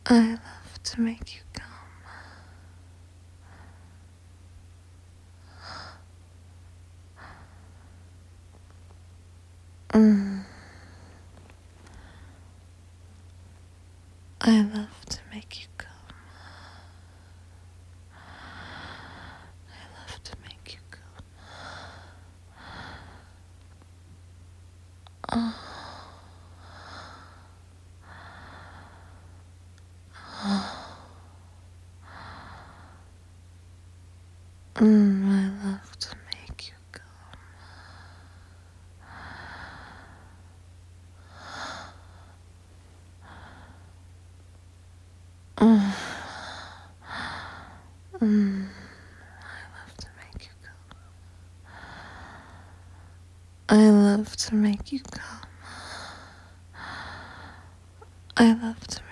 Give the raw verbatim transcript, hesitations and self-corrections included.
I love to make you come. Mm. I love to make you come. I love to make you come. Oh. Mm, I love to make you come. Mm. Mm. I love to make you come. I love to make you come. I love to